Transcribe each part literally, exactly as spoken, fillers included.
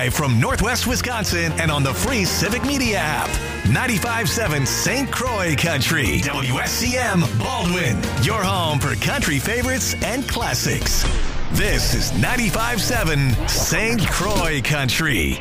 Live from Northwest Wisconsin and on the free Civic Media app. ninety-five point seven Saint Croix Country. W S C M Baldwin. Your home for country favorites and classics. This is ninety-five point seven Saint Croix Country.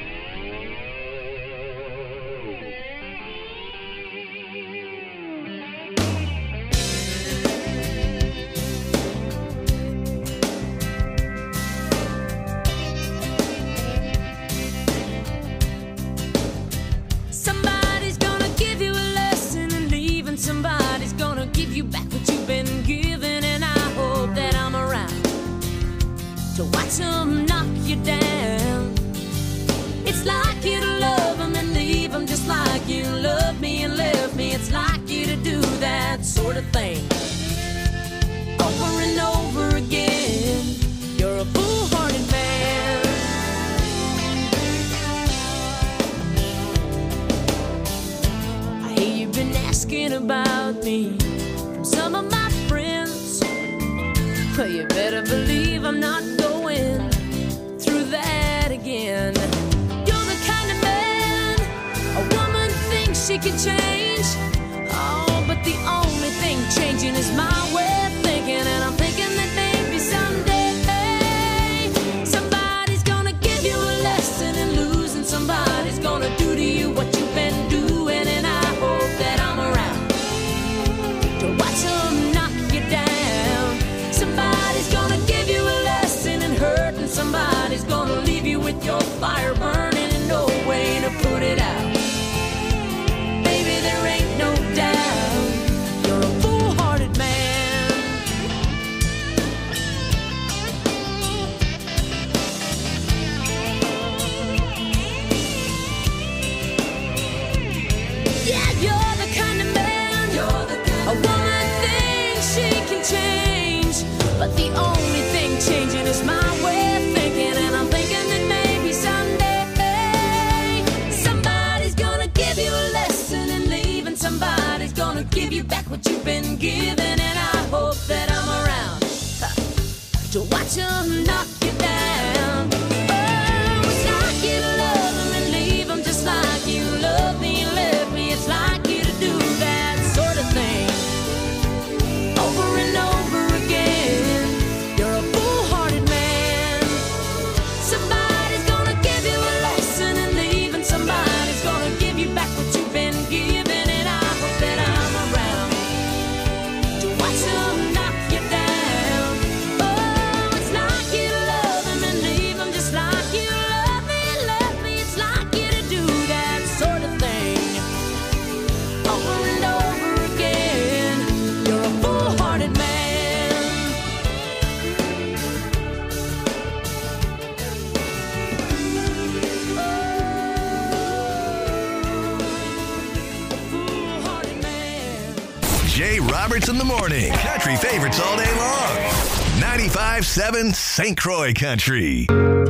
In the morning. Country favorites all day long. ninety-five point seven Saint Croix Country.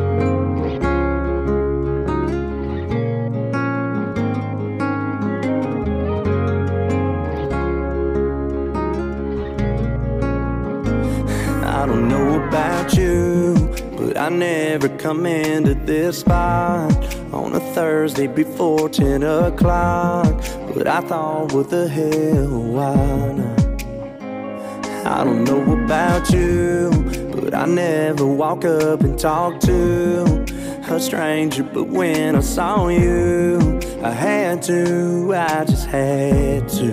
I don't know about you, but I never come into this spot on a Thursday before ten o'clock. But I thought, what the hell, why not? I don't know about you, but I never walk up and talk to a stranger. But when I saw you, I had to, I just had to.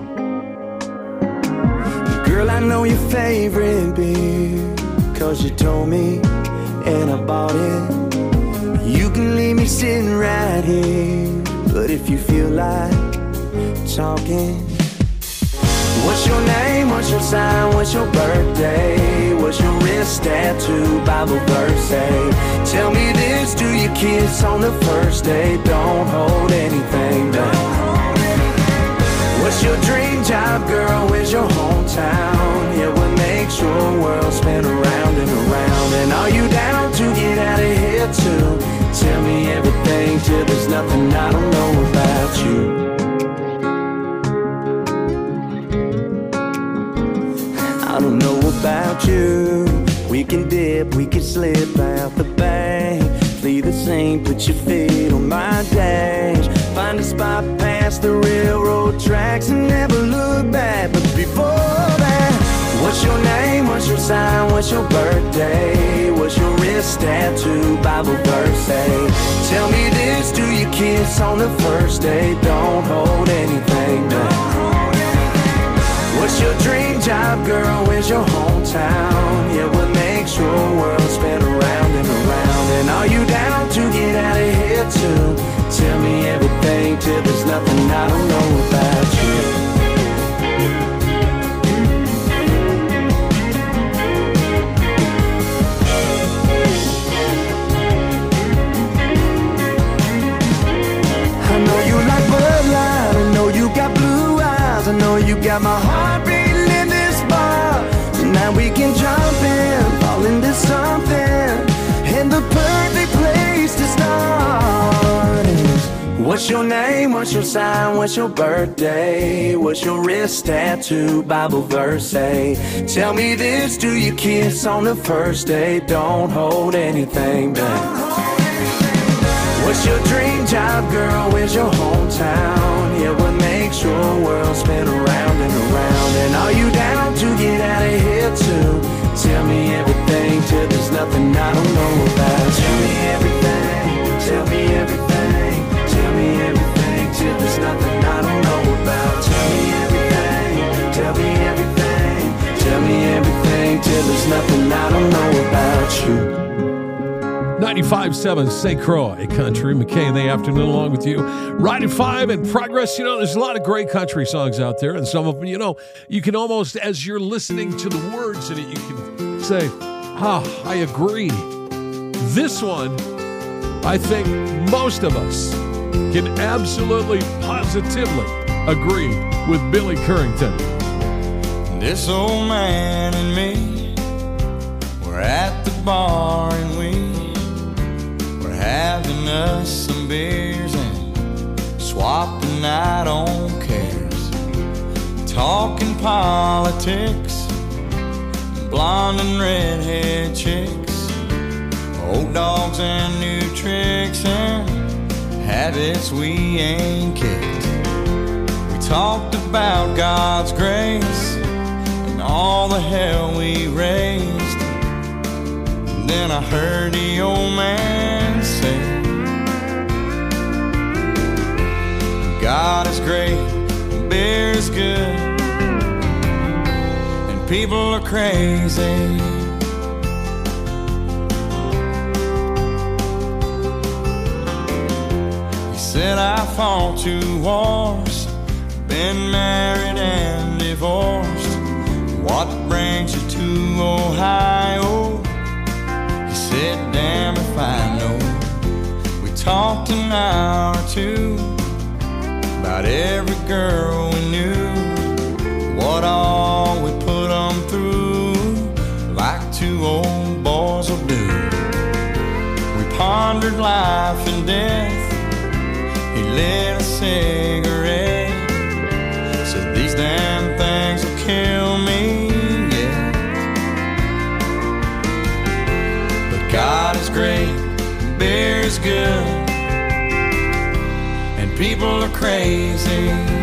Girl, I know your favorite beer, cause you told me, and I bought it. You can leave me sitting right here, but if you feel like talking, what's your name, what's your sign, what's your birthday, what's your wrist tattoo, Bible verse say? Tell me this, do you kiss on the first date? Don't hold anything back. What's your dream job, girl, where's your hometown? Yeah, what makes your world spin around and around? And are you down to get out of here too? Tell me everything till there's nothing I don't know about you. I don't know about you. We can dip, we can slip out the bank, play the same. Put your feet on my dash. Find a spot past the railroad tracks and never look back. But before that, what's your name? What's your sign? What's your birthday? What's your wrist tattoo? Bible verse say. Tell me this, do you kiss on the first date? Don't hold anything back. What's your dream job, girl? Where's your hometown? Yeah, what makes your world spin around and around? And are you down to get out of here too? Tell me everything till there's nothing I don't know about you. I know you like Bud Light, I know you got blue eyes, I know you got my heart beating in this bar. Tonight we can jump in, fall into something, and the perfect place to start is, what's your name, what's your sign, what's your birthday, what's your wrist tattoo, Bible verse say. Tell me this, do you kiss on the first date? Don't hold anything back. What's your dream job, girl? Where's your hometown? Yeah, what makes your world spin around and around? And are you down to get out of here too? Tell me everything till there's nothing I don't know about. Tell me everything, tell me everything, tell me everything till there's nothing I don't know about. Tell me everything, tell me everything, tell me everything till there's nothing I don't know about you. ninety-five point seven Saint Croix Country. McKay in the afternoon along with you. Ride at five in progress. You know, there's a lot of great country songs out there, and some of them, you know, you can almost, as you're listening to the words in it, you can say, ah, I agree. This one, I think most of us can absolutely, positively agree with Billy Currington. This old man and me, we're at the bar and we having us some beers and swapping out on cares, talking politics, blonde and redhead chicks, old dogs and new tricks and habits we ain't kicked. We talked about God's grace and all the hell we raised. Then I heard the old man say, God is great, beer is good, and people are crazy. He said, I fought two wars, been married and divorced. What brings you to Ohio? Said, damn if I know. We talked an hour or two about every girl we knew, what all we put them through, like two old boys will do. We pondered life and death. He lit a cigarette, said these damn things will kill me. God is great, beer is good, and people are crazy.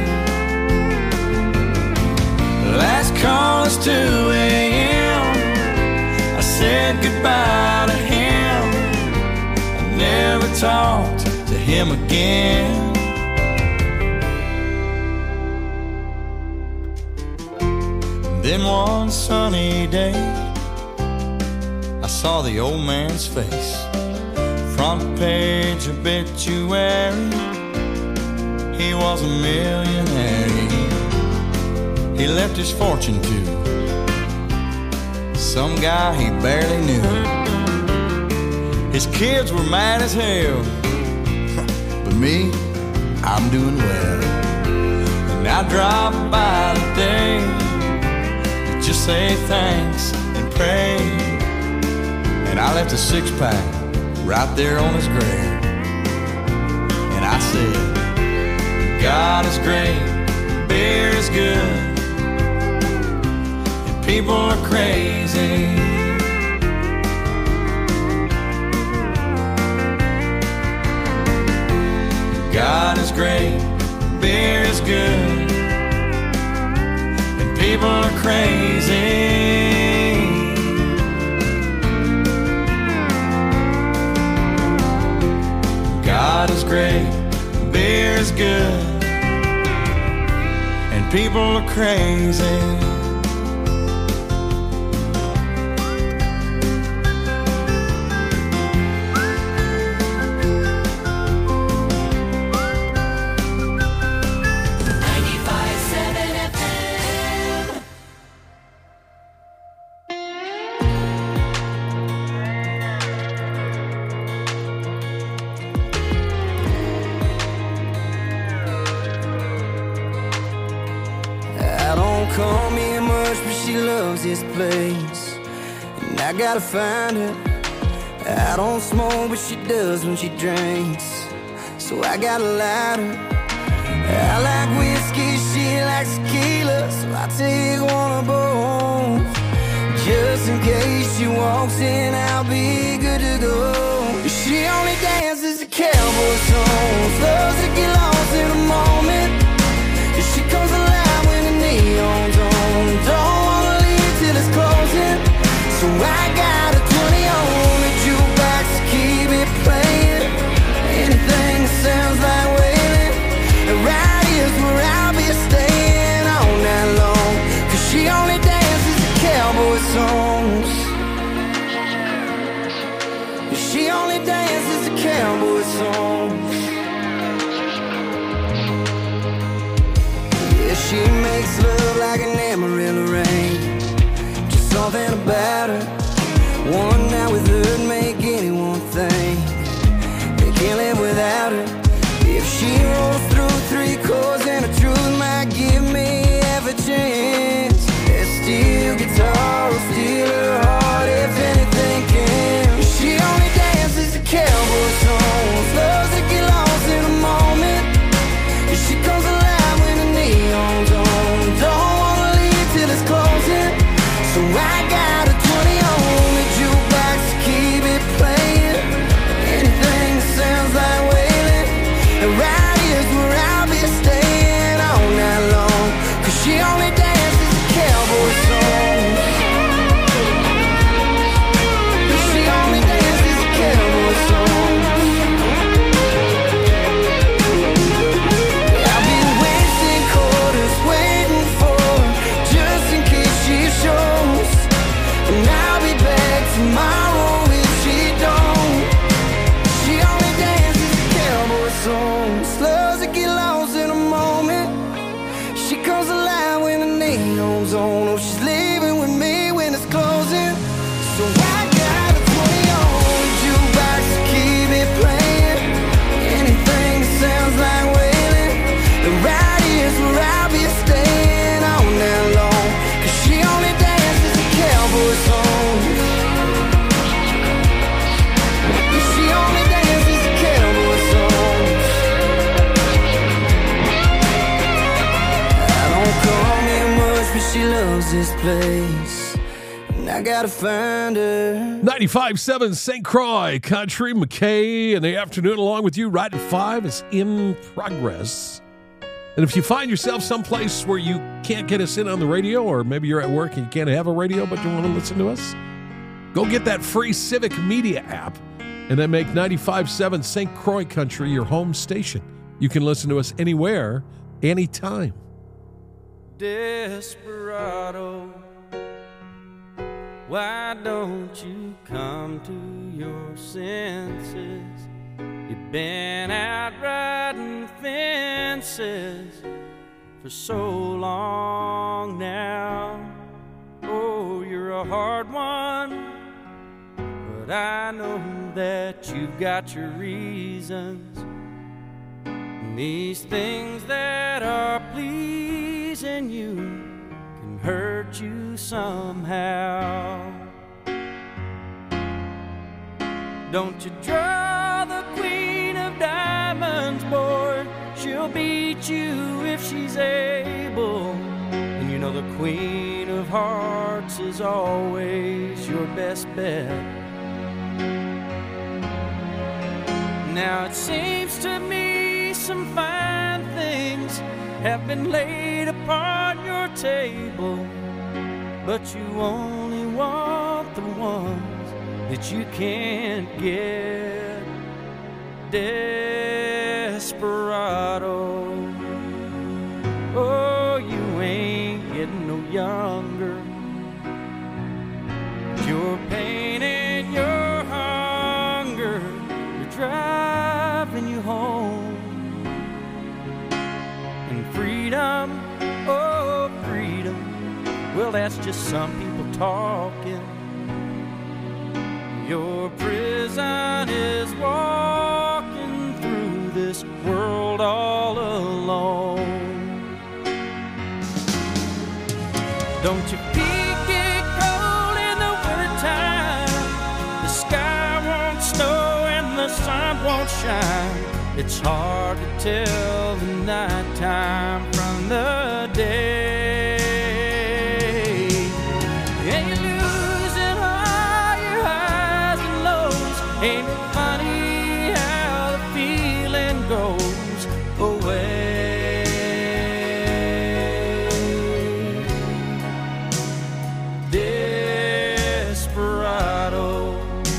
Last call is two a.m. I said goodbye to him. I never talked to him again. Then one sunny day, I saw the old man's face, front page obituary. He was a millionaire. He, he left his fortune to some guy he barely knew. His kids were mad as hell, but me, I'm doing well. And I dropped by today to just say thanks and pray. And I left a six-pack right there on his grave. And I said, God is great, beer is good, and people are crazy. is great, beer is good, and people are crazy. God is great, beer is good, and people are crazy. Call me much, but she loves this place, and I gotta find her. I don't smoke, but she does when she drinks, so I gotta light her. I like whiskey, she likes tequila, so I take one of both. Just in case she walks in, I'll be good to go. She only dances to cowboy songs, loves to get lost in a moment. She comes alive when the neon's on, don't wanna leave till it's closing. So I got a twenty on the jukebox to keep it playing. Anything that sounds like wailing, right here's where I'll be staying all night long. Cause she only dances to cowboy songs. She only dances to cowboy songs. She makes love like an Amarillo rain, just something about her. One night with her'd make anyone think they can't live without her. If she rolls through three chords, then the truth might give me half a chance. That steel guitar will steal her heart if anything can. She only dances to cowboy songs, loves to get lost in a moment. She comes alive when the neon's on, don't wanna leave till it's closing. So I got a twenty on the jukebox to keep it playing. Anything that sounds like wailing, and right here's where I'll be staying all night long. Cause she only dances to cowboy songs. She only dances to cowboy songs. Tomorrow if she don't. She only dances to cowboy songs, loves to get lost in a moment. She comes alive when the neon's on. Oh, she's leaving with me when it's closing. So I got a twenty on the jukebox to keep it playing. Anything that sounds like wailing, the right here's where I'll be staying all night long. Cause she only dances to cowboy songs. She loves this place, and I gotta find her. ninety-five point seven Saint Croix Country, McKay in the afternoon along with you right at five. It's in progress. And if you find yourself someplace where you can't get us in on the radio, or maybe you're at work and you can't have a radio but you want to listen to us, go get that free Civic Media app and then make ninety-five point seven Saint Croix Country your home station. You can listen to us anywhere, anytime. Desperado, why don't you come to your senses? You've been out riding fences for so long now. Oh, you're a hard one, but I know that you've got your reasons. And these things that are pleasing you can hurt you somehow. Don't you draw the queen of diamonds, boy. She'll beat you if she's able. And you know the queen of hearts is always your best bet. Now it seems to me some fine things have been laid upon your table, but you only want the ones that you can't get. Desperado, oh, you ain't getting no younger. Your pain and your hunger, you're driving you home. And freedom, oh freedom, well that's just some people talking. Your prison is walking through this world all alone. Don't you peek it cold in the wintertime? The sky won't snow and the sun won't shine. It's hard to tell the nighttime from the day. And you're losing all your highs and lows. Ain't it funny how the feeling goes away? Desperado,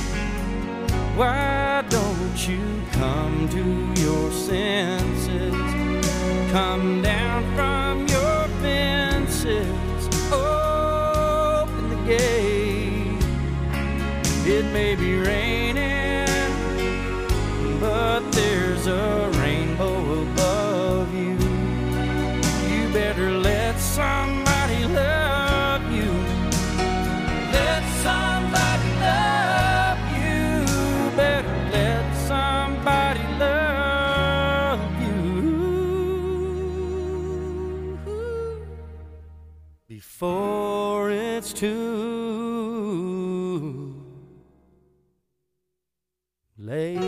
why don't you come to your senses? Come down from your fences, open the gate. It may be raining, but there's a rainbow above you. You better let somebody love you. Let somebody love you. Better let somebody love you before it's too late.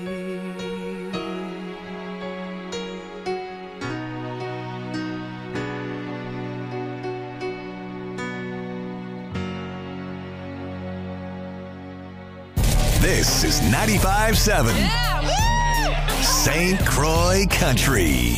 This is ninety-five seven Saint Croix Country.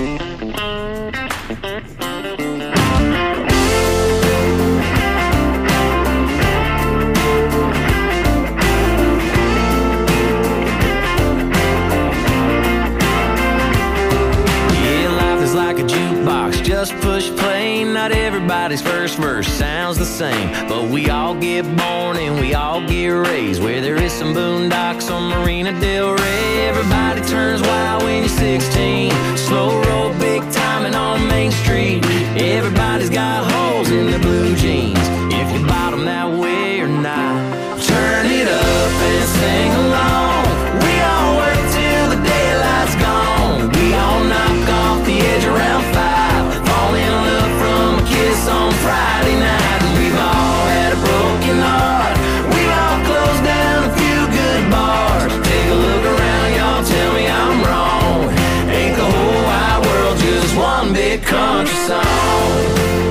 Like a jukebox, just push play. Not everybody's first verse sounds the same, but we all get born and we all get raised where there is some boondocks on Marina Del Rey. Everybody turns wild when you're sixteen. Slow roll, big timing on Main Street. Everybody's got holes in their blue jeans. If you bottom that way or not, turn it up and sing along. We all work till the daylight's gone. We all knock off the edge around five. Fall in love from a kiss on Friday night. And we've all had a broken heart. We've all closed down a few good bars. Take a look around, y'all, tell me I'm wrong. Ain't the whole wide world just one big country song?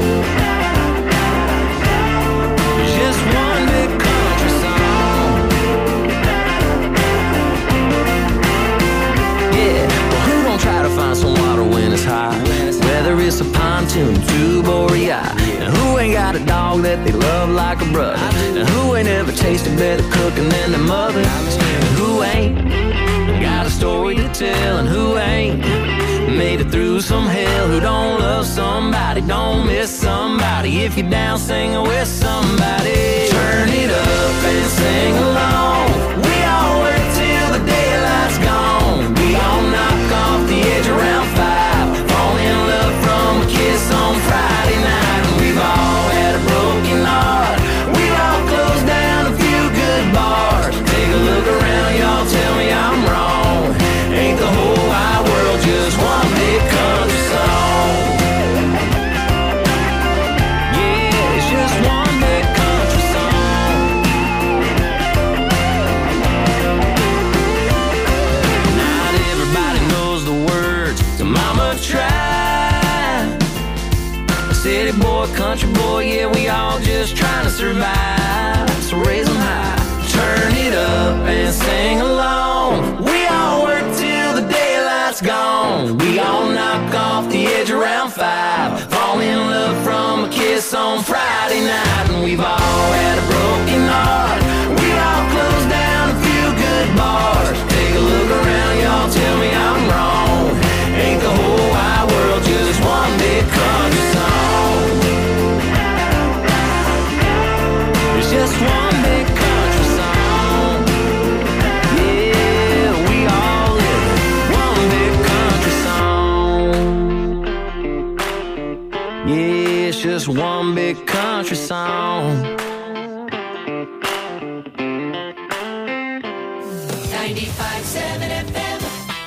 Just one big country song. Yeah, well, who gon' try to find some water when it's hot? Whether it's a pontoon, tube, or a yacht. And who ain't got a dog that they love like a brother? And who ain't ever tasted better cooking than their mother? And who ain't got a story to tell? And who ain't made it through some hell? Who don't love somebody, don't miss somebody? If you're down singing with somebody, turn it up and sing along. We all work till the daylight's gone. We all knock off the edge around five. Fall in love from a kiss on Friday night. And we've all had a broken heart. We've all closed down a few good bars. Take a look around, y'all, tell me I'm wrong. Ain't the whole wide world just one big country song? Yeah, it's just one big country song. Not everybody knows the words to Mama Tried. City boy, country boy, yeah, we all just trying to survive. So raise them high, turn it up and sing along. We all work till the daylight's gone. on Friday night, and we've all had a broken heart. We all closed down a few good bars. Take a look around, y'all, tell me I'm wrong. Ain't the whole wide world just one big country song? It's just one big country song. Yeah, we all live one big country song. Yeah, it's just one big country song. ninety-five point seven F M.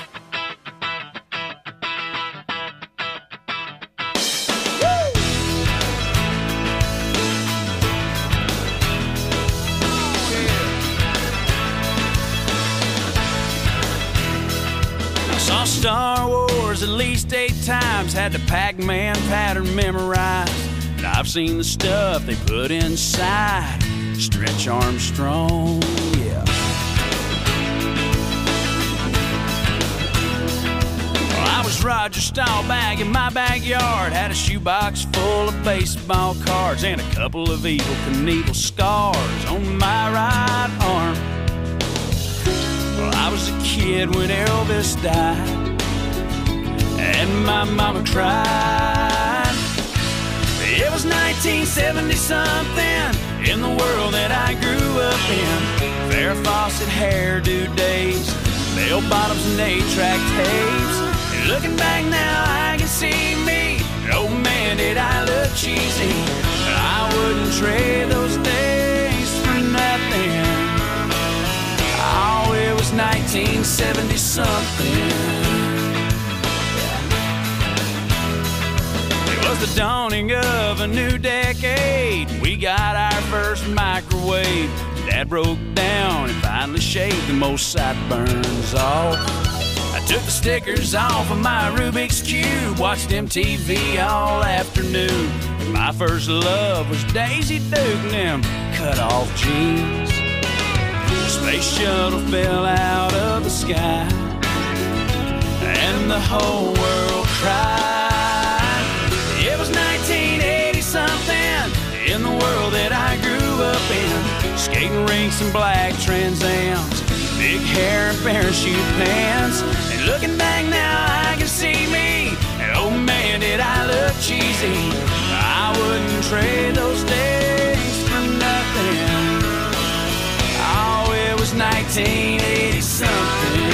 I saw Star Wars at least eight times, had the Pac-Man pattern memorized. And I've seen the stuff they put inside Stretch Armstrong, yeah. I was Roger Staubach in my backyard, had a shoebox full of baseball cards and a couple of Evel Knievel scars on my right arm. Well, I was a kid when Elvis died, and my mama cried. It was nineteen seventy something in the world that I grew up in. Farrah Fawcett hairdo days, bell bottoms and eight-track tapes. Looking back now, I can see me. Oh man, did I look cheesy. I wouldn't trade those days for nothing. Oh, it was nineteen seventy something. It was the dawning of a new decade. We got our first microwave. Dad broke down and finally shaved the most sideburns off. I took the stickers off of my Rubik's Cube, watched M T V all afternoon. My first love was Daisy Duke and them cut-off jeans. The space shuttle fell out of the sky, and the whole world cried. It was nineteen eighty something in the world that I grew up in. Skating rinks and black Trans Ams, big hair and parachute pants. And looking back now, I can see me. And oh man, did I look cheesy. I wouldn't trade those days for nothing. Oh, it was nineteen eighty something.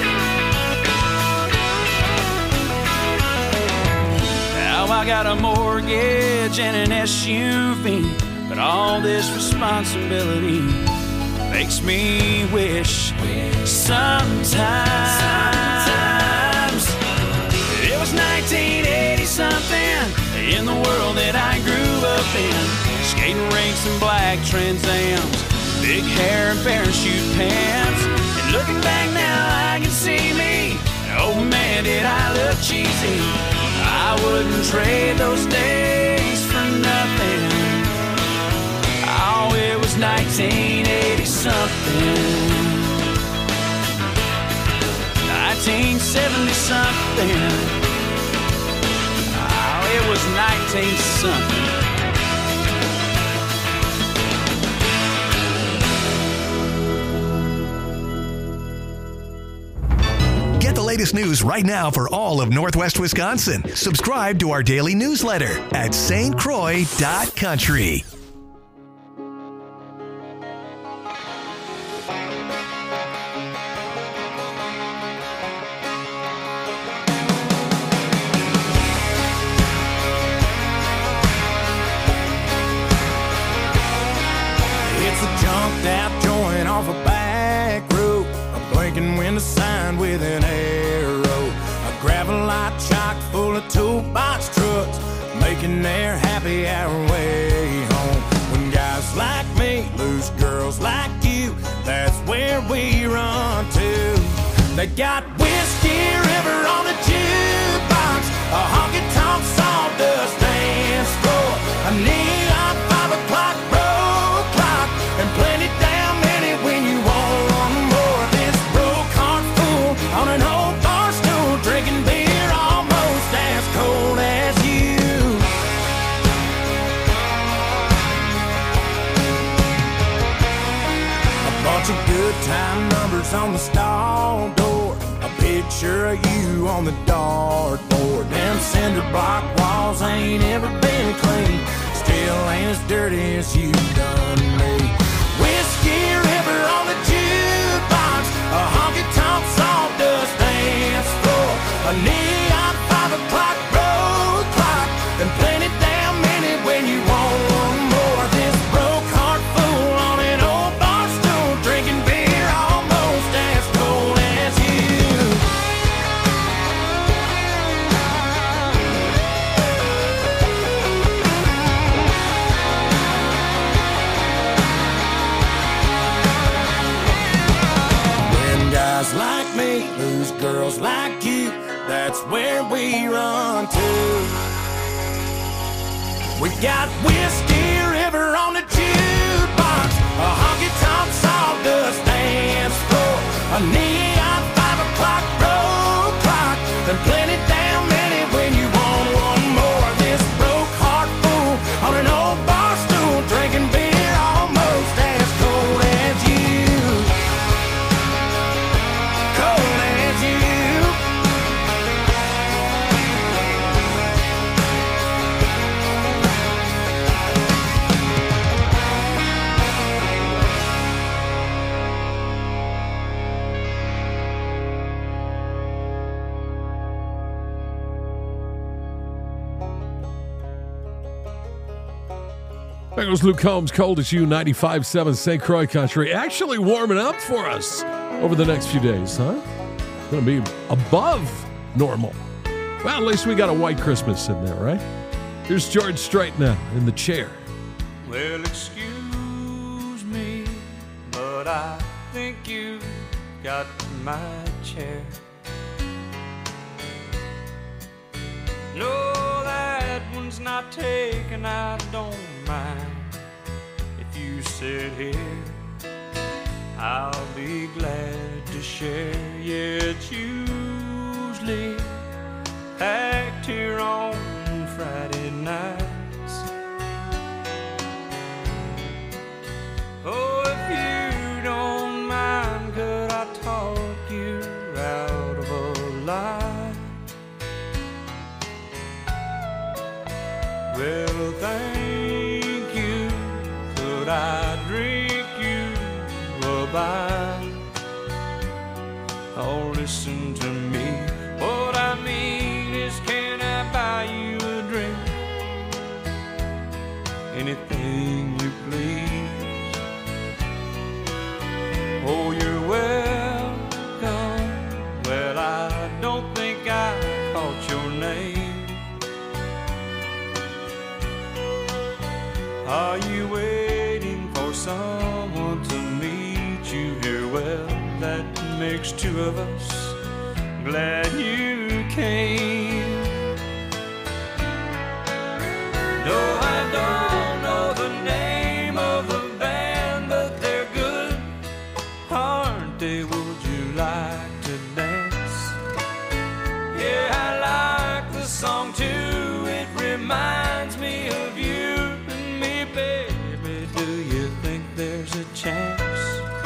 Now I got a mortgage and an S U V, but all this responsibility makes me wish sometimes, sometimes it was nineteen eighty something in the world that I grew up in. Skating rinks and black Trans Ams, big hair and parachute pants. And looking back now, I can see me. Oh man, did I look cheesy. I wouldn't trade those days for nothing. Oh, it was nineteen eighty something. nineteen seventy something. Oh, it was nineteen something. Get the latest news right now for all of Northwest Wisconsin. Subscribe to our daily newsletter at S T Croix dot country. It's a jumped out joint off a back road, a blinking window sign with an arrow, a gravel-lot chock full of toolbox trucks, making their happy hour way home. When guys like me lose girls like you, that's where we run to. They got Whiskey River on the jukebox, a honky-tonk sawdust dance floor, a neon five o'clock road clock, and plenty damn many when you want more. This road cart full on an old bar stool, drinking beer almost as cold as you. bunch of good time numbers on the stall door, a picture of you on the dartboard. Them cinder block walls ain't ever been clean, still ain't as dirty as you done me. Whiskey River on the jukebox, a honky-tonk sawdust dance floor, a neon five o'clock road clock, and plenty damn minute when you want one more. This broke heart fool on an old bar stool, drinking beer almost as cold as you. When guys like me lose girls like you, that's where we run to. We got Whiskey River on the jukebox, a honky-tonk sawdust dance floor, a neon five o'clock road clock, and plenty damn many when you want one more. This broke heart fool on an old bar stool, drinking beer almost as cold as you. Cold as you. There goes Luke Combs, Cold as You, ninety-five point seven Saint Croix Country. Actually warming up for us over the next few days, huh? Going to be above normal. Well, at least we got a white Christmas in there, right? Here's George Strait now in the chair. Well, excuse me, but I think you got my chair. No, that one's not taken, I don't mind. If you sit here, I'll be glad to share. Yeah, it's usually packed here on Friday nights. Oh, if you don't mind, could I talk you out of a lie? Well, thank you. Could I drink you a bite? Oh, listen to me. What I mean is, can I buy you a drink? Anything you please. Oh, you're welcome. Well, I don't think I caught your name. Are you waiting for someone to meet you here? Well, that makes two of us. Glad you came. No, I don't know the name of the band, but they're good, aren't they? Would you like to dance? Yeah, I like the song too. It reminds me of you. Baby, do you think there's a chance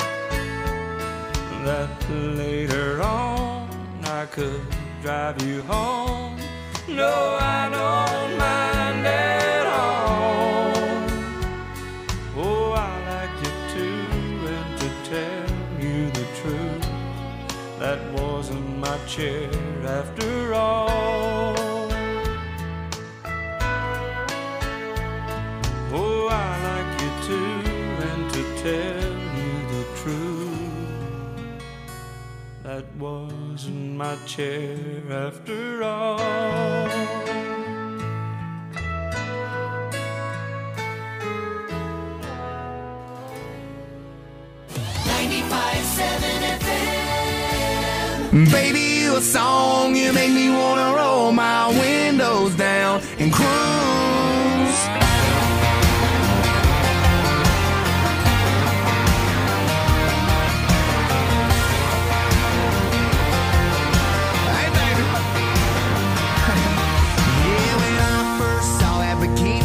that later on I could drive you home? No, I don't mind at all. Oh, I like you too, and to tell you the truth, that wasn't my chair after all. Oh, I like you too, and to tell you the truth, that wasn't my chair after all. ninety-five point seven F M. Baby, you a song, you make me wanna roll my windows down and cruise.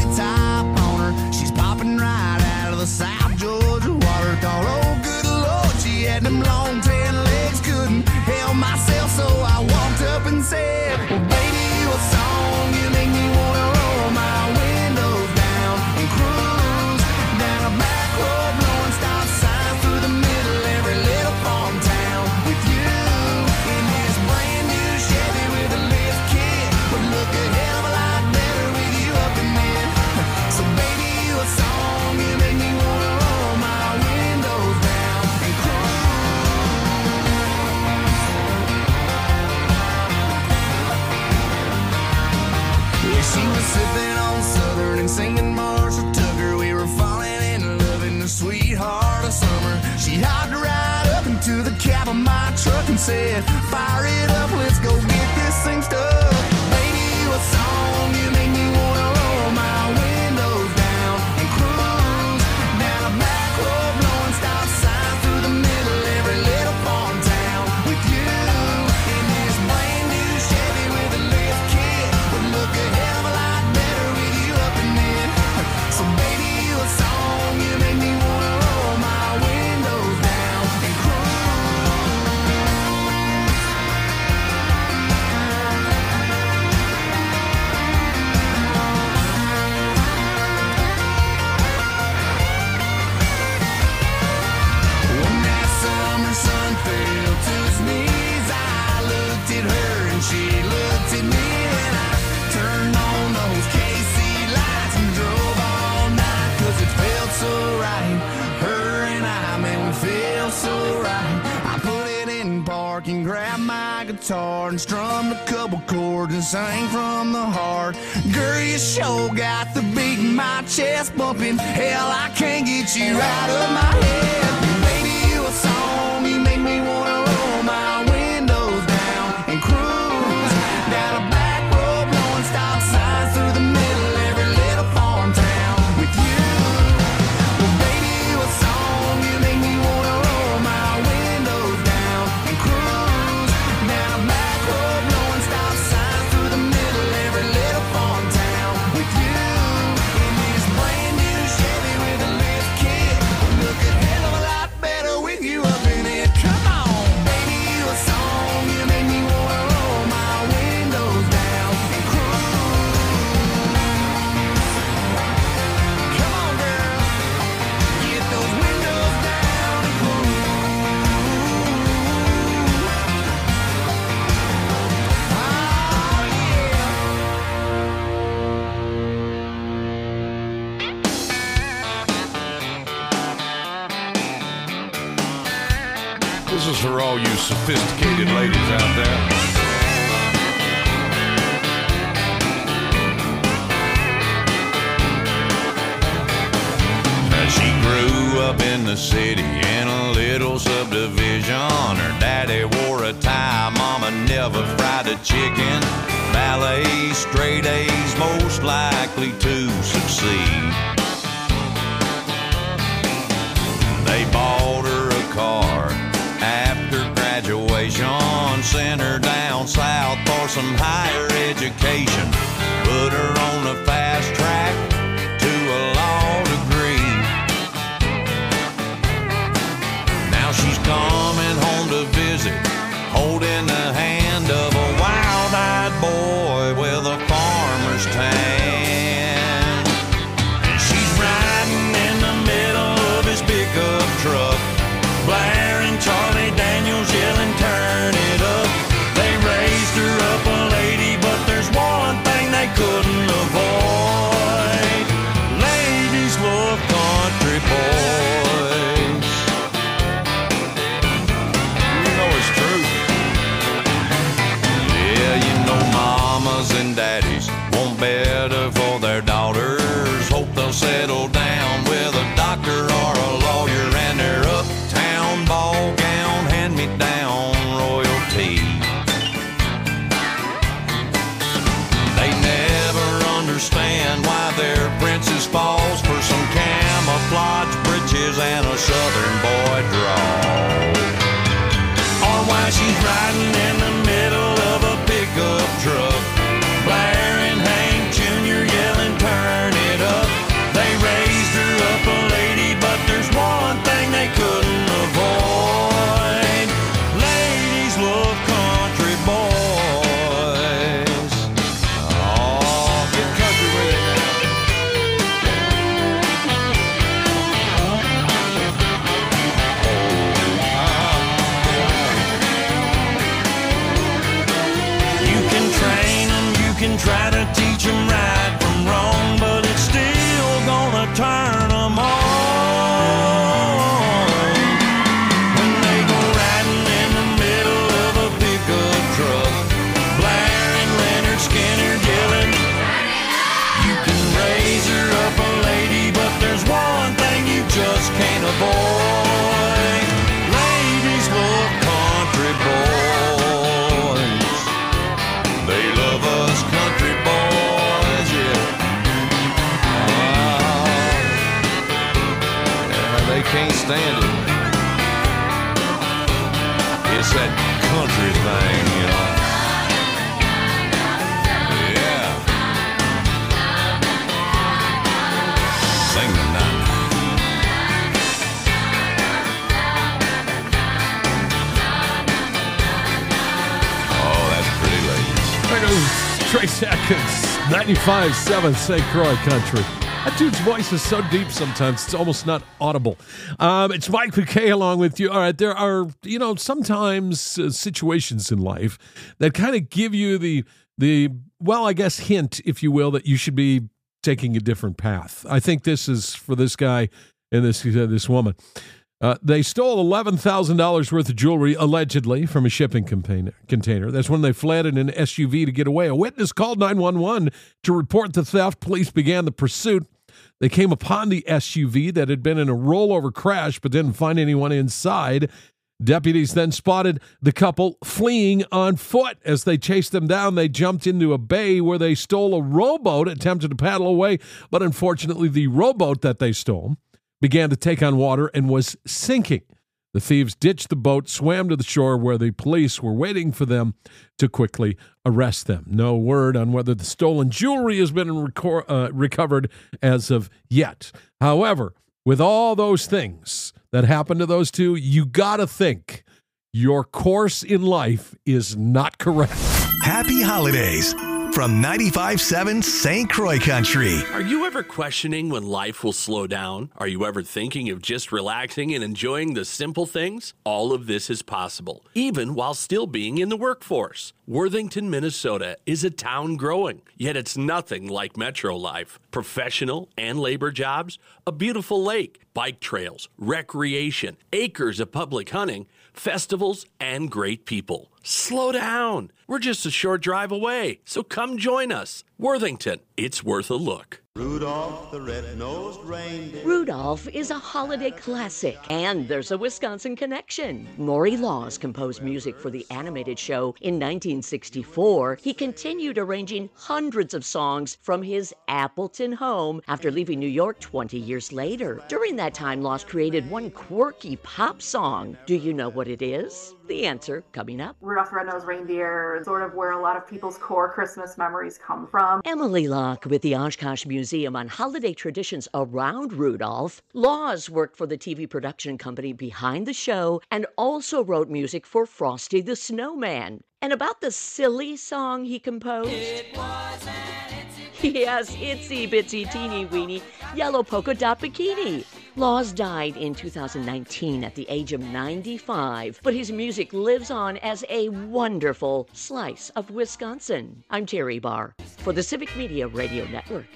South Georgia water, thought, oh good Lord, had them long tan legs, couldn't help myself, so I walked up and said, well, baby, you a song, you make me wanna roll my windows down and cruise down a back road, blowing stop signs through the middle every little farm town with you in this brand new Chevy with a lift kit. Would look a hell of a lot better with you up in there. So baby, you a song, you make me wanna roll my windows down and cruise. Yeah, she was sipping on Southern and singing Marshall Tucker. We were falling in love in the sweetheart of summer. She hopped right up into the cab of my truck and said, fire it up, let's go get this thing stuck. Baby, you a song, you make me wanna roll my windows down and cruise down a back road, blowing stop signs through the middle every little farm town with you in this brand new Chevy with a lift kit. Would look a hell of a lot better with you up in there. So baby, you a song, you make me wanna roll my windows down and cruise. When that summer sun fell to its knees, I looked at her and she looked at me, and I turned on those K C lights and drove all night, cause it felt so right. Her and I, man, we feel so right. I put it in park and grabbed my guitar and strummed a couple chords and sang from the heart. Girl, you sure got the beat in my chest bumping. Hell, I can't get you out of my head. Baby, you a song, you make me wanna roll my windows down and cruise down a back road, blowing stop signs through the middle every little farm town with you. Well, baby, you a song, you make me wanna roll my windows down and cruise down a back road, blowing stop signs through the middle every little farm town with you in this brand new Chevy with a lift kit. Look a hell of a lot better with you up in it. Come on, baby, you a song, you make me wanna roll my windows down and cruise. Come on, girl, get those windows down and cruise. Oh, yeah. This is for all you sophisticated ladies out there. Now, she grew up in the city in a little subdivision. Her daddy wore a tie, mama never fried a chicken. Ballet, straight A's, most likely to succeed. They bought her a car after graduation, sent her down south for some higher education, put her on the fast track to a law degree. Now she's coming home to visit, holding the hand of a wild-eyed boy with a farmer's tan. And she's riding in the middle of his pickup truck, blaring Charlie Daniels, yelling, turn it up. They raised her up a lady, but there's one thing they couldn't avoid. Ladies love country boys. You know it's true. Yeah, you know mamas and daddies want better for their daughters. Hope they'll settle down with a doctor or a lawyer, and their uptown ball gown hand-me-down royalty. They never understand why their princess falls for some camouflage breeches and a southern boy draw, or why she's riding in the middle of a pickup truck, blaring Hank Junior, yelling, turn it up. They raised her up a lady, but there's one thing they couldn't avoid. can't stand it. It's that country thing, you know. Yeah. Sing the night. Oh, that's pretty, ladies. There goes Trace Atkins, ninety-five point seven Saint Croix Country. That dude's voice is so deep sometimes it's almost not audible. Um, it's Mike McKay along with you. All right, there are, you know, sometimes uh, situations in life that kind of give you the, the well, I guess, hint, if you will, that you should be taking a different path. I think this is for this guy and this, uh, this woman. Uh, they stole eleven thousand dollars worth of jewelry, allegedly, from a shipping container. container. That's when they fled in an S U V to get away. A witness called nine one one to report the theft. Police began the pursuit. They came upon the S U V that had been in a rollover crash but didn't find anyone inside. Deputies then spotted the couple fleeing on foot. As they chased them down, they jumped into a bay where they stole a rowboat, attempted to paddle away, but unfortunately the rowboat that they stole began to take on water and was sinking. The thieves ditched the boat, swam to the shore where the police were waiting for them to quickly arrest them. No word on whether the stolen jewelry has been reco- uh, recovered as of yet. However, with all those things that happened to those two, you got to think your course in life is not correct. Happy holidays from ninety-five point seven Saint Croix Country. Are you ever questioning when life will slow down? Are you ever thinking of just relaxing and enjoying the simple things? All of this is possible, even while still being in the workforce. Worthington, Minnesota is a town growing, yet it's nothing like metro life. Professional and labor jobs, a beautiful lake, bike trails, recreation, acres of public hunting, festivals, and great people. Slow down. We're just a short drive away, so come join us. Worthington, it's worth a look. Rudolph the red-nosed reindeer. Rudolph is a holiday classic, and there's a Wisconsin connection. Maury Laws composed music for the animated show in nineteen sixty-four. He continued arranging hundreds of songs from his Appleton home after leaving New York twenty years later. During that time, Laws created one quirky pop song. Do you know what it is? The answer coming up. Rudolph the Red-Nosed Reindeer is sort of where a lot of people's core Christmas memories come from. Emily Locke with the Oshkosh Museum on holiday traditions around Rudolph. Laws worked for the T V production company behind the show and also wrote music for Frosty the Snowman. And about the silly song he composed? It was an itsy Yes, itsy bitsy teeny weeny yellow polka dot bikini. Laws died in two thousand nineteen at the age of ninety-five, but his music lives on as a wonderful slice of Wisconsin. I'm Terry Barr for the Civic Media Radio Network.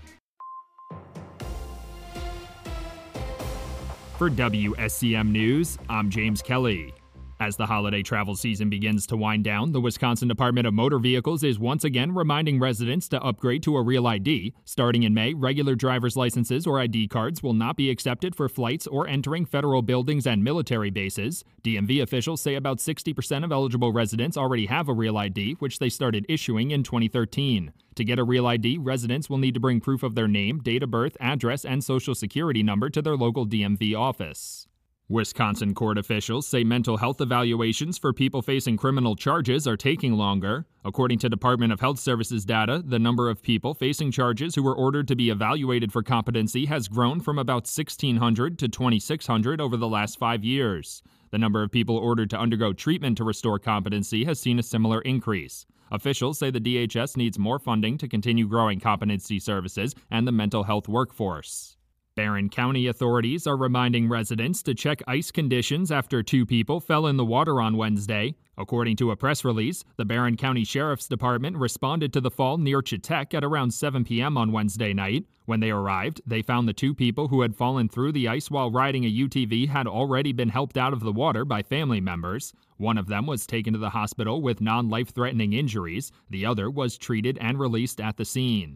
For W S C M News, I'm James Kelly. As the holiday travel season begins to wind down, the Wisconsin Department of Motor Vehicles is once again reminding residents to upgrade to a real I D. Starting in May, regular driver's licenses or I D cards will not be accepted for flights or entering federal buildings and military bases. D M V officials say about sixty percent of eligible residents already have a real I D, which they started issuing in twenty thirteen. To get a real I D, residents will need to bring proof of their name, date of birth, address, and social security number to their local D M V office. Wisconsin court officials say mental health evaluations for people facing criminal charges are taking longer. According to Department of Health Services data, the number of people facing charges who were ordered to be evaluated for competency has grown from about sixteen hundred to twenty-six hundred over the last five years. The number of people ordered to undergo treatment to restore competency has seen a similar increase. Officials say the D H S needs more funding to continue growing competency services and the mental health workforce. Barron County authorities are reminding residents to check ice conditions after two people fell in the water on Wednesday. According to a press release, the Barron County Sheriff's Department responded to the fall near Chetek at around seven p.m. on Wednesday night. When they arrived, they found the two people who had fallen through the ice while riding a U T V had already been helped out of the water by family members. One of them was taken to the hospital with non-life-threatening injuries. The other was treated and released at the scene.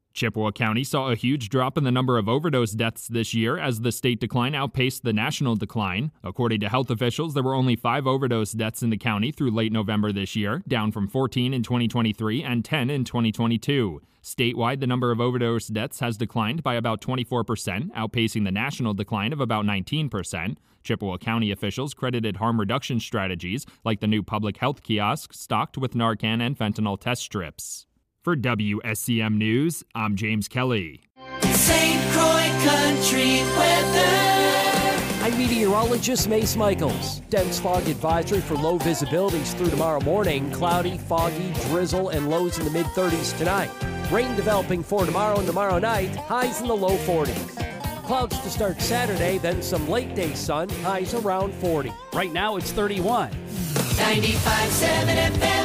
Chippewa County saw a huge drop in the number of overdose deaths this year as the state decline outpaced the national decline. According to health officials, there were only five overdose deaths in the county through late November this year, down from fourteen in twenty twenty-three and ten in twenty twenty-two. Statewide, the number of overdose deaths has declined by about twenty-four percent, outpacing the national decline of about nineteen percent. Chippewa County officials credited harm reduction strategies like the new public health kiosk stocked with Narcan and fentanyl test strips. For W S C M News, I'm James Kelly. Saint Croix Country weather. I'm meteorologist Mace Michaels. Dense fog advisory for low visibilities through tomorrow morning. Cloudy, foggy, drizzle, and lows in the mid thirties tonight. Rain developing for tomorrow and tomorrow night. Highs in the low forties. Clouds to start Saturday, then some late day sun. Highs around forty. Right now it's thirty-one. ninety-five point seven F M.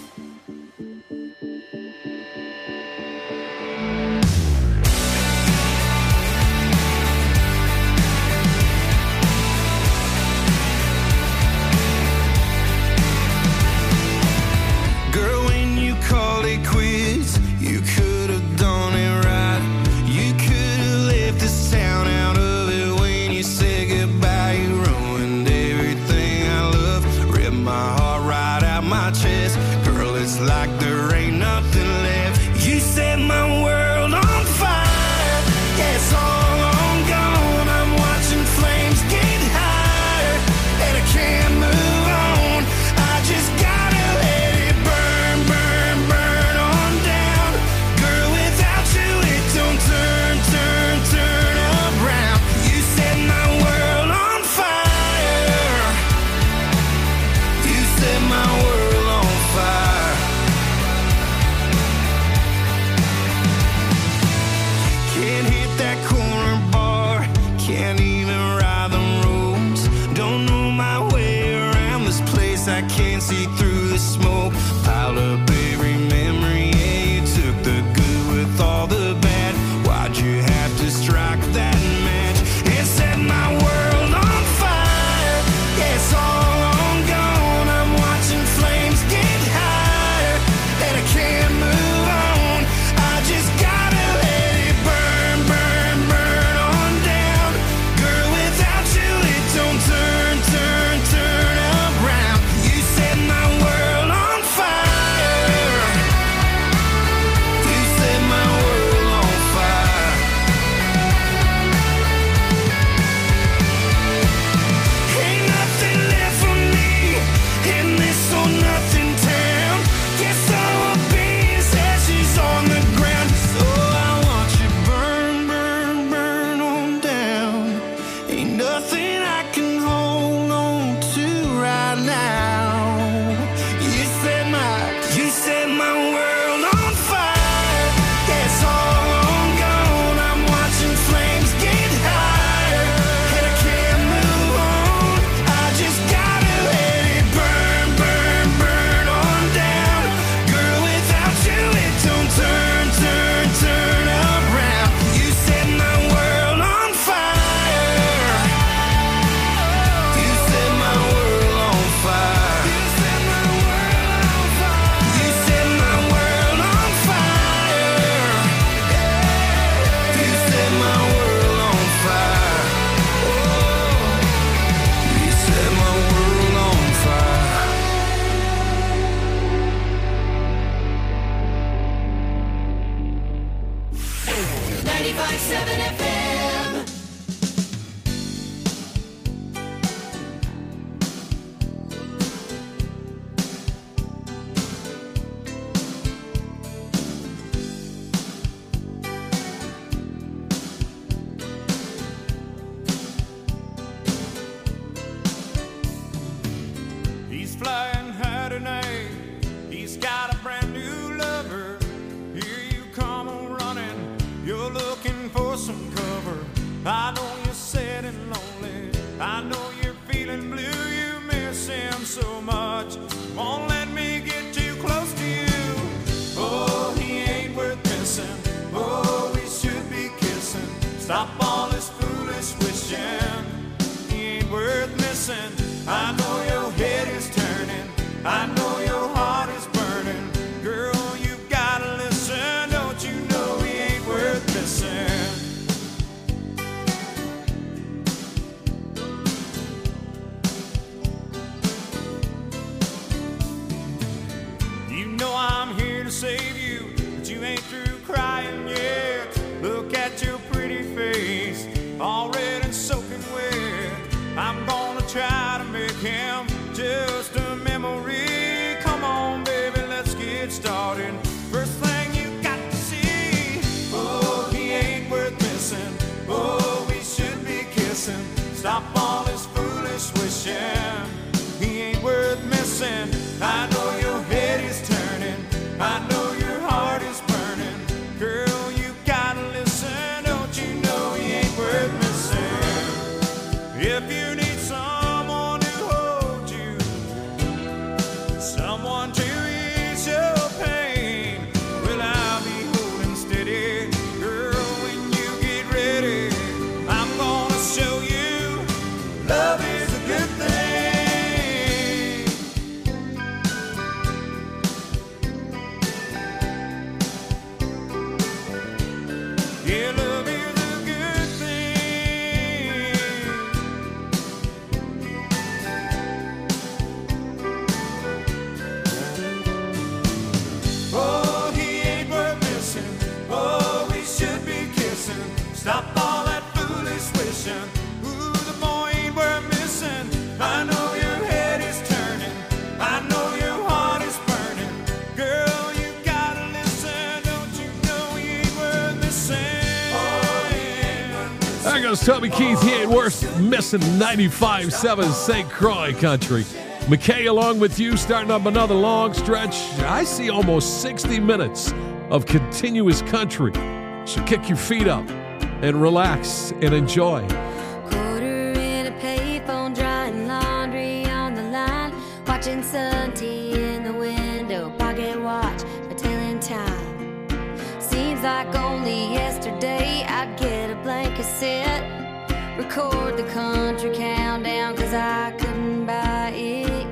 Like there ain't nothing left. You set my world on fire. Yeah, it's all on gone. I'm watching flames get higher, and I can't move on. I just gotta let it burn, burn, burn on down. Girl, without you it don't turn, turn, turn around. You set my world on fire. You set my world on fire. Can't hit that corner bar, can't even ride the roads. Don't know my way around this place, I can't see through the smoke. Piled up every memory, yeah, you took the good with all the bad. Why'd you have to strike that match and set my world on fire? Yeah, it's all on gone, I'm watching flames get higher, and I can't move on. I just gotta let it burn, burn, burn on down. Girl, without you it don't turn, turn, turn around. You set my world on fire. You set my world on fire. Ain't nothing left for me in this or nothing town. Guess all I'll be is ashes on the ground. So I want you burn, burn, burn on down. Ain't nothing I can hold on to right now. You set my, you set my world on fire. Yeah, it's all on gone. I'm watching flames get higher, and I can't move on. I just gotta let it burn, burn, burn on down. Girl, without you it don't turn, turn, turn around. You set my world on fire. You set my world on fire. You set my world on fire. You set my world on fire. You set my world on fire. Oh, you set my world on fire. ninety-five point seven F M. He's flying high tonight. He's got a brand new lover. Here you come on running. You're looking for some cover. I know you're sad and lonely. I know you're feeling blue. You miss him so much. Won't let me get too close to you. Oh, he ain't worth missing. Oh, we should be kissing. Stop all this foolish wishing. He ain't worth missing. I know your head is turning. I know your heart is burning. Girl, you gotta listen. Don't you know he ain't foolish wishing he ain't worth missing. I know your head is turning, I know your heart is burning. Girl, you gotta listen, don't you know he ain't worth missing. If you need someone to hold you, someone to ease your pain, well, I'll be holding steady. Girl, when you get ready, I'm gonna show you love is a good thing. Yeah, love is a good thing. Oh, he ain't worth missing. Oh, we should be kissing. Stop all that foolish wishing. Ooh, the boy ain't worth missing. I know your head is turning, I know your heart is burning. Girl, you gotta listen, don't you know he ain't worth missing. Oh, he ain't worth missing. There goes Toby Keith. He ain't worth missing. ninety-five point seven Saint Croix Country. McKay along with you, starting up another long stretch. I see almost sixty minutes of continuous country. So kick your feet up and relax and enjoy. Quarter in a payphone, drying laundry on the line, watching Sun T in the window, pocket watch for telling time. Seems like only yesterday I'd get a blank cassette, record the country countdown, cause I couldn't buy it yet.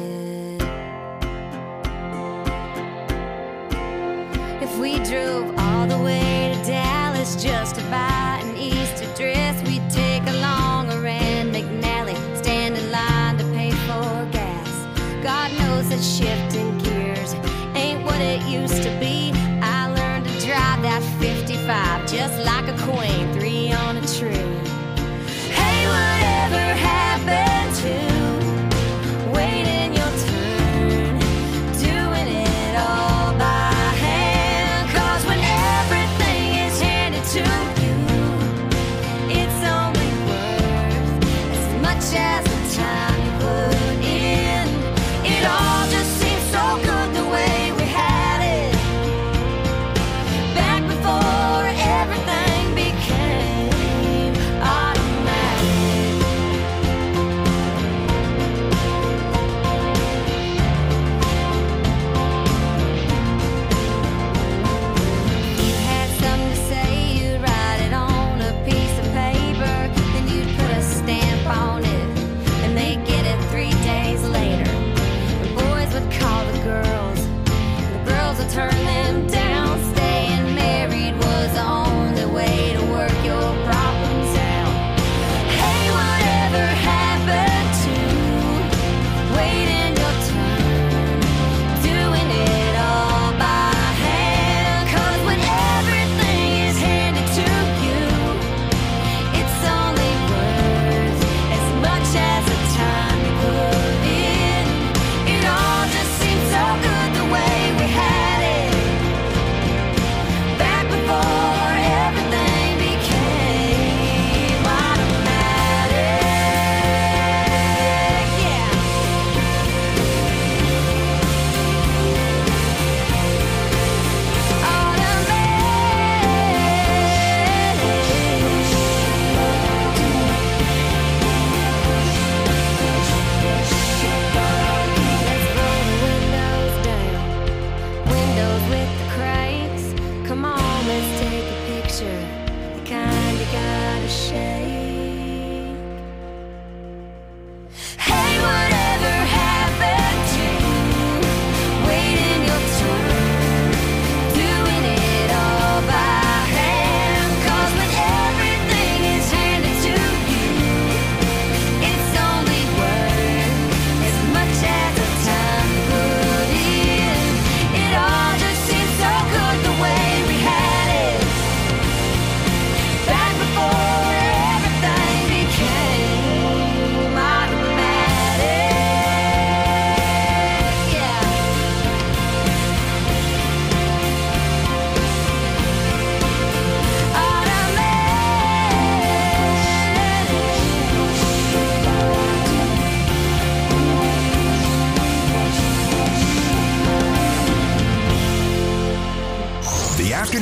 If we drove all the way to Dallas just to buy an Easter dress, we'd take a longer and McNally, stand in line to pay for gas. God knows that shifting gears ain't what it used to be. I learned to drive that fifty-five just like a queen, three on a tree. Hey, whatever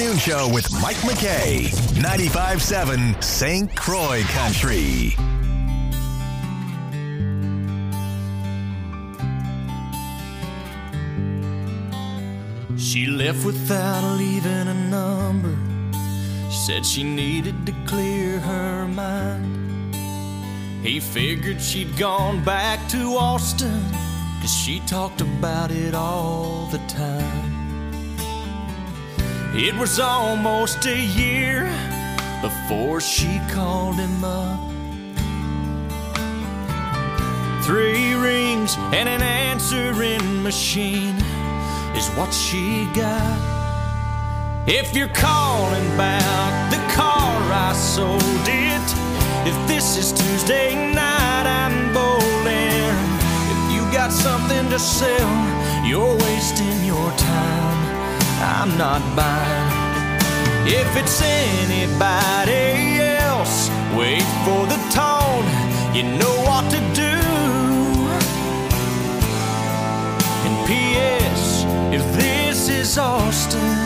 Afternoon Show with Mike McKay. ninety-five seven Saint Croix Country. She left without leaving a number. She said she needed to clear her mind. He figured she'd gone back to Austin, 'cause she talked about it all the time. It was almost a year before she called him up. Three rings and an answering machine is what she got. If you're calling about the car I sold it, if this is Tuesday night I'm bowling, if you got something to sell, you're wasting your time, I'm not buying. If it's anybody else, wait for the tone, you know what to do. And P S if this is Austin,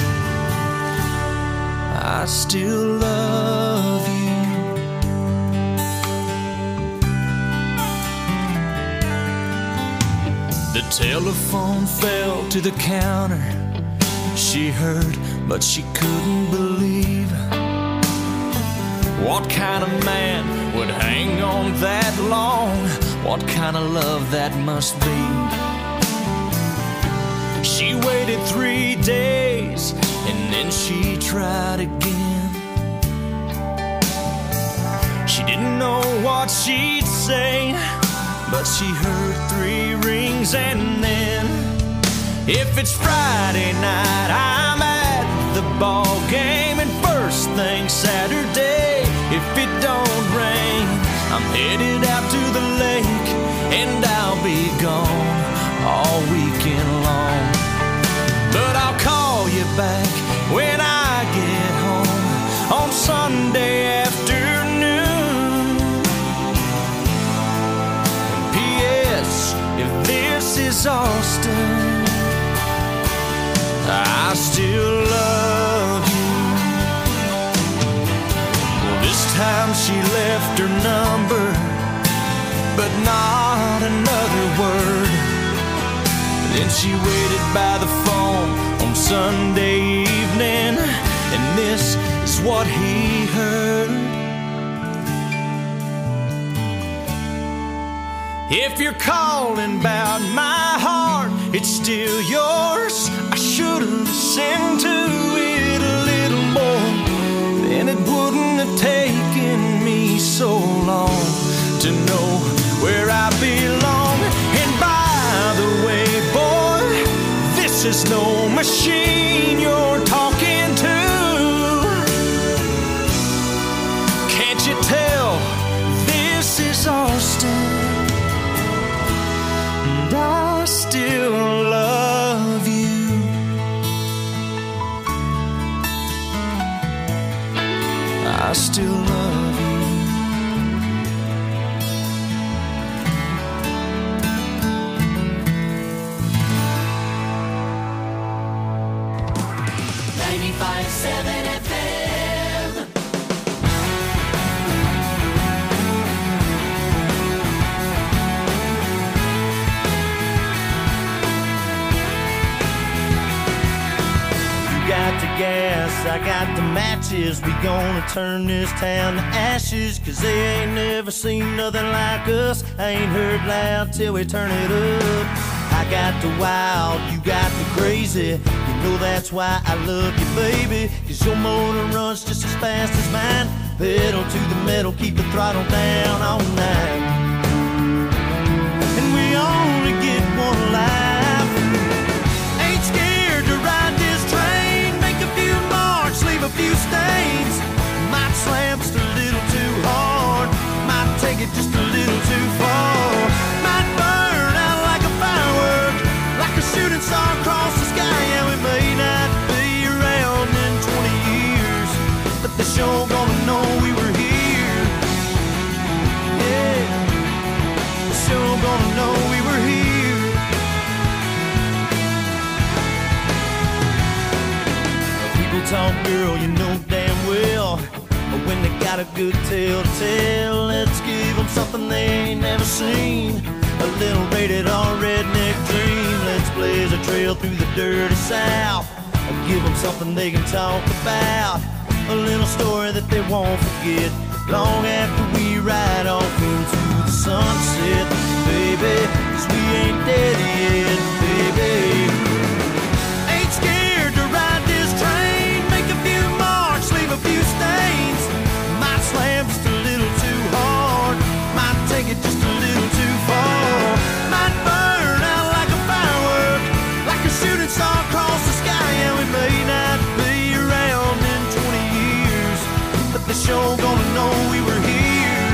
I still love you. The telephone fell to the counter. She heard, but she couldn't believe. What kind of man would hang on that long? What kind of love that must be? She waited three days and then she tried again. She didn't know what she'd say, but she heard three rings and then, if it's Friday night, I'm at the ball game, and first thing Saturday, if it don't rain, I'm headed out to the lake, and I'll be gone all weekend long. But I'll call you back when I get home on Sunday afternoon. And P S if this is Austin, I still love you. Well, this time she left her number, but not another word. Then she waited by the phone on Sunday evening, and this is what he heard. If you're calling about my heart, it's still yours. I should have listened to it a little more, then it wouldn't have taken me so long to know where I belong. And by the way, boy, this is no machine you're talking to. Can't you tell this is Austin? And I still love you. I still love you. ninety-five seven F M. You got the gas, I got the matches. We gonna turn this town to ashes, 'cause they ain't never seen nothing like us. I ain't heard loud till we turn it up. I got the wild, you got the crazy. You know that's why I love you, baby, 'cause your motor runs just as fast as mine. Pedal to the metal, keep the throttle down all night. And we only get one life. Ain't scared to ride this train. Make a few marks, leave a few stains. Might slam just a little too hard, might take it just a little too far. Might burn out like a firework, like a shooting star across the sky. Yeah, we may not be around in twenty years, but they sure gonna know we were here. Yeah. talk, girl, you know damn well. But when they got a good tale to tell, let's give them something they ain't never seen. A little rated R redneck dream. Let's blaze a trail through the dirty South. Give them something they can talk about. A little story that they won't forget long after we ride off into the sunset. Baby, 'cause we ain't dead yet, baby. Ain't scared to ride this train. Make a few marks, leave a few stains. Might slam just a little too hard. Might take it just a little too far. Might burn out like a firework, like a shooting star across the sky. And we may not be around in twenty years, but the show gonna know we were here.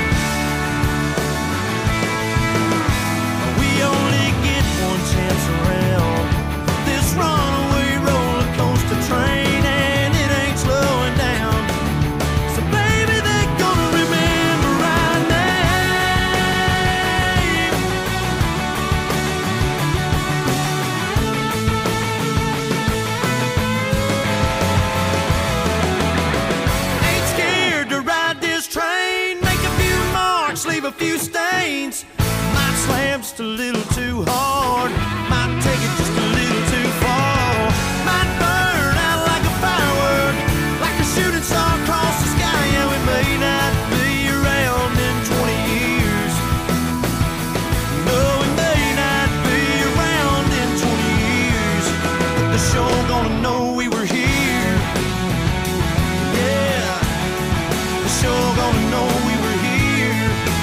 We only get one chance around this runaway roller coaster train, and it ain't slowing down. So baby, they're gonna remember our name. Ain't scared to ride this train. Make a few marks, leave a few stains. Might slam just a little too hard. Might take it just a little too far. Might burn out like a firework, like a shooting star across the sky. And we may not be around in twenty years. No, we may not be around in twenty years, but the show gonna know we were here. Yeah, the show gonna know we were here.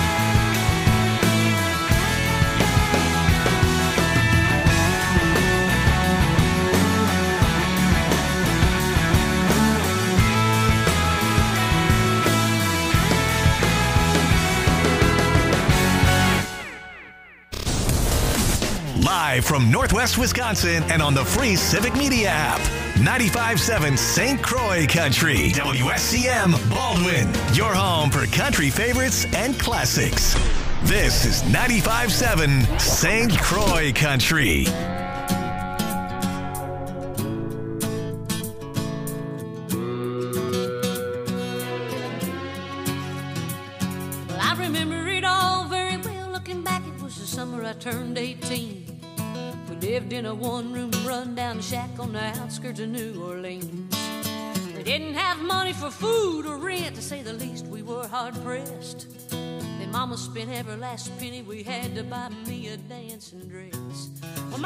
Live from Northwest Wisconsin and on the free Civic Media app. ninety-five point seven Saint Croix Country. W S C M Baldwin. Your home for country favorites and classics. This is ninety-five point seven Saint Croix Country. Well, I remember it all very well. Looking back, it was the summer I turned eighteen. We lived in a one-room run-down shack on the outskirts of New Orleans. We didn't have money for food or rent, to say the least. We were hard-pressed. Then Mama spent every last penny we had to buy me a dancing dress. Well,